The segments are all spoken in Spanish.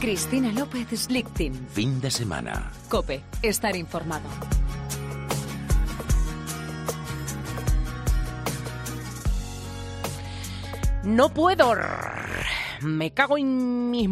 Cristina López Slichting. Fin de semana. COPE. Estar informado. No puedo. Me cago en mis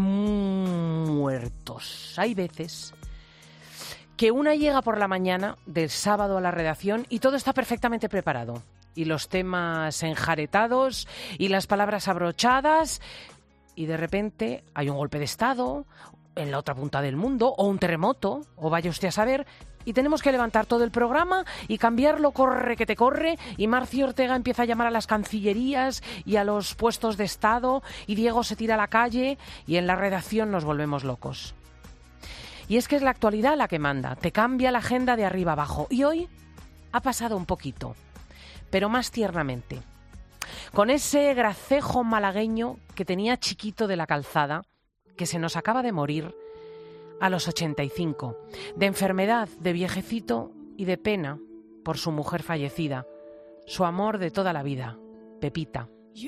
muertos. Hay veces que una llega por la mañana del sábado a la redacción y todo está perfectamente preparado. Y los temas enjaretados y las palabras abrochadas. Y de repente hay un golpe de estado en la otra punta del mundo, o un terremoto, o vaya usted a saber, y tenemos que levantar todo el programa y cambiarlo corre que te corre, y Marcio Ortega empieza a llamar a las cancillerías y a los puestos de estado, y Diego se tira a la calle, y en la redacción nos volvemos locos. Y es que es la actualidad la que manda, te cambia la agenda de arriba abajo, y hoy ha pasado un poquito, pero más tiernamente. Con ese gracejo malagueño que tenía Chiquito de la Calzada, que se nos acaba de morir a los 85, de enfermedad, de viejecito y de pena por su mujer fallecida, su amor de toda la vida, Pepita.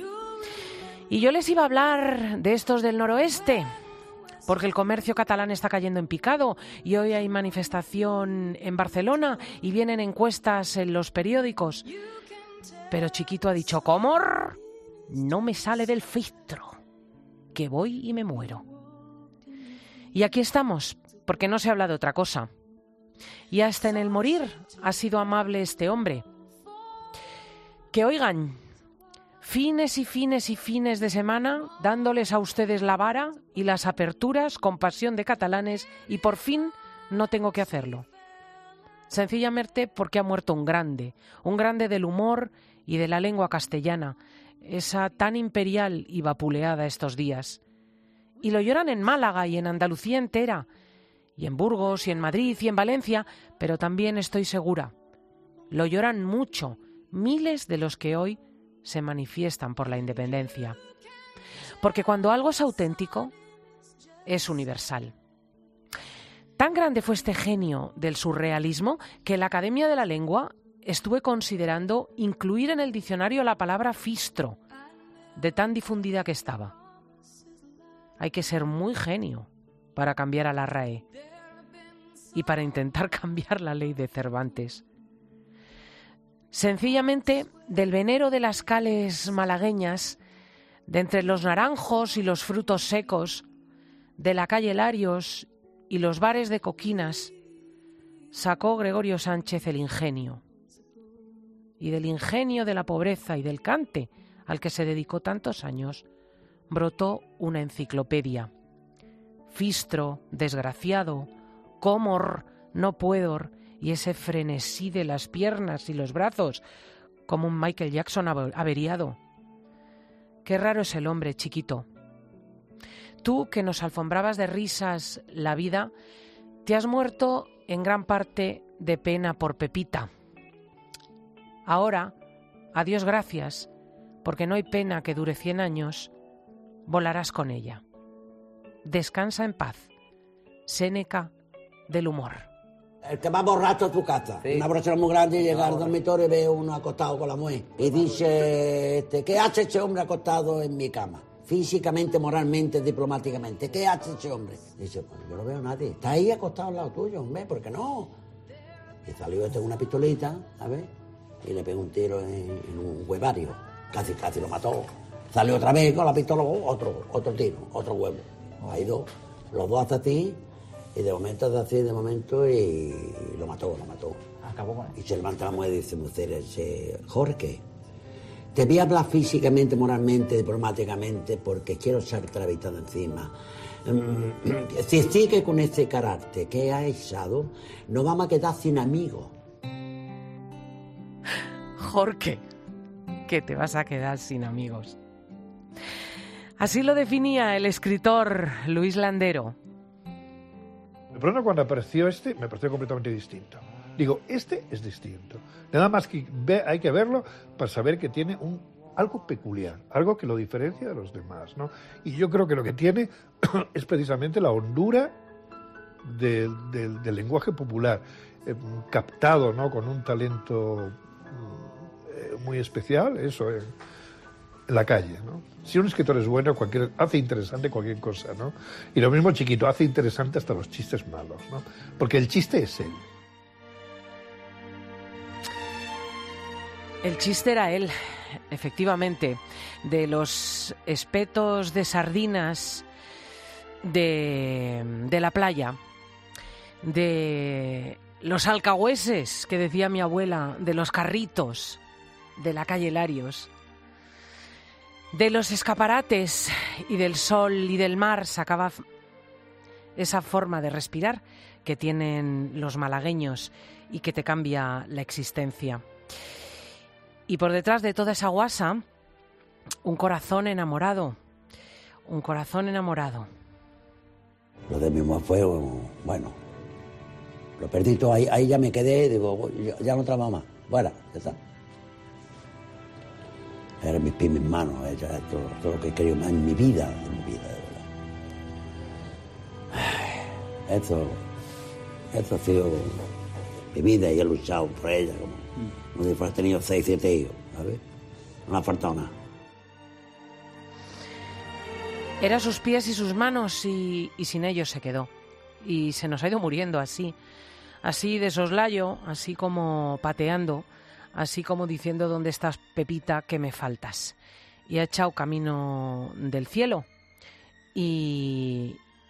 Y yo les iba a hablar de estos del noroeste, porque el comercio catalán está cayendo en picado y hoy hay manifestación en Barcelona y vienen encuestas en los periódicos. Pero Chiquito ha dicho, ¿cómo? No me sale del filtro, que voy y me muero. Y aquí estamos, porque no se habla de otra cosa. Y hasta en el morir ha sido amable este hombre. Que oigan, fines y fines y fines de semana, dándoles a ustedes la vara y las aperturas con pasión de catalanes, y por fin no tengo que hacerlo. Sencillamente porque ha muerto un grande del humor y de la lengua castellana, esa tan imperial y vapuleada estos días. Y lo lloran en Málaga y en Andalucía entera, y en Burgos y en Madrid y en Valencia, pero también estoy segura, lo lloran mucho miles de los que hoy se manifiestan por la independencia. Porque cuando algo es auténtico, es universal. Tan grande fue este genio del surrealismo que la Academia de la Lengua estuve considerando incluir en el diccionario la palabra fistro, de tan difundida que estaba. Hay que ser muy genio para cambiar a la RAE y para intentar cambiar la ley de Cervantes. Sencillamente, del venero de las cales malagueñas, de entre los naranjos y los frutos secos, de la calle Larios y los bares de coquinas, sacó Gregorio Sánchez el ingenio. Y del ingenio de la pobreza y del cante, al que se dedicó tantos años, brotó una enciclopedia. Fistro, desgraciado, comor, no puedo, y ese frenesí de las piernas y los brazos, como un Michael Jackson averiado. Qué raro es el hombre, Chiquito. Tú, que nos alfombrabas de risas la vida, te has muerto en gran parte de pena por Pepita. Ahora, a Dios gracias, porque no hay pena que dure 100 años, volarás con ella. Descansa en paz. Séneca del humor. El que va borracho a tu casa, sí. Una borrachera muy grande, y llega al dormitorio y ve uno acostado con la mujer. Y dice, ¿qué hace este hombre acostado en mi cama? Físicamente, moralmente, diplomáticamente. ¿Qué hace este hombre? Dice, pues yo no veo a nadie. Está ahí acostado al lado tuyo, hombre, ¿por qué no? Y salió con una pistolita, ¿sabes? Y le pegó un tiro en un huevario. Casi lo mató. Salió otra vez con la pistola, otro tiro, otro huevo. Hay dos, los dos hasta ti, y de momento hace así, de momento, y lo mató. Acabó con él. Y se levanta la mujer y dice, mujer, Jorge, te voy a hablar físicamente, moralmente, diplomáticamente, porque quiero echarte la vista de encima. Si sigue con ese carácter que ha echado, nos vamos a quedar sin amigos. Jorge, que te vas a quedar sin amigos. Así lo definía el escritor Luis Landero. El problema cuando apareció me pareció completamente distinto. Digo, este es distinto. Nada más que hay que verlo para saber que tiene algo peculiar, algo que lo diferencia de los demás, ¿no? Y yo creo que lo que tiene es precisamente la hondura del lenguaje popular, captado, ¿no? Con un talento muy especial, eso. en la calle, ¿no? Si un escritor es bueno, hace interesante cualquier cosa, ¿no? Y lo mismo Chiquito, hace interesante hasta los chistes malos, ¿no? Porque el chiste es él. El chiste era él, efectivamente. De los espetos de sardinas de la playa, de los alcahueses, que decía mi abuela, de los carritos de la calle Larios, de los escaparates y del sol y del mar, sacaba esa forma de respirar que tienen los malagueños y que te cambia la existencia. Y por detrás de toda esa guasa, un corazón enamorado, un corazón enamorado. Lo de mi mujer fue, bueno, lo perdí todo, ahí ya me quedé, digo, ya no trabajo más, bueno, ya está. Era mis pies, mis manos, era todo lo que quería más en mi vida, de verdad. Ay, esto ha sido mi vida y he luchado por ella, como si fuera tenido 6, 7 hijos, ¿sabes? No me ha faltado nada. Era sus pies y sus manos y sin ellos se quedó. Y se nos ha ido muriendo así de soslayo, así como pateando, así como diciendo ¿dónde estás, Pepita, que me faltas? Y ha echado camino del cielo y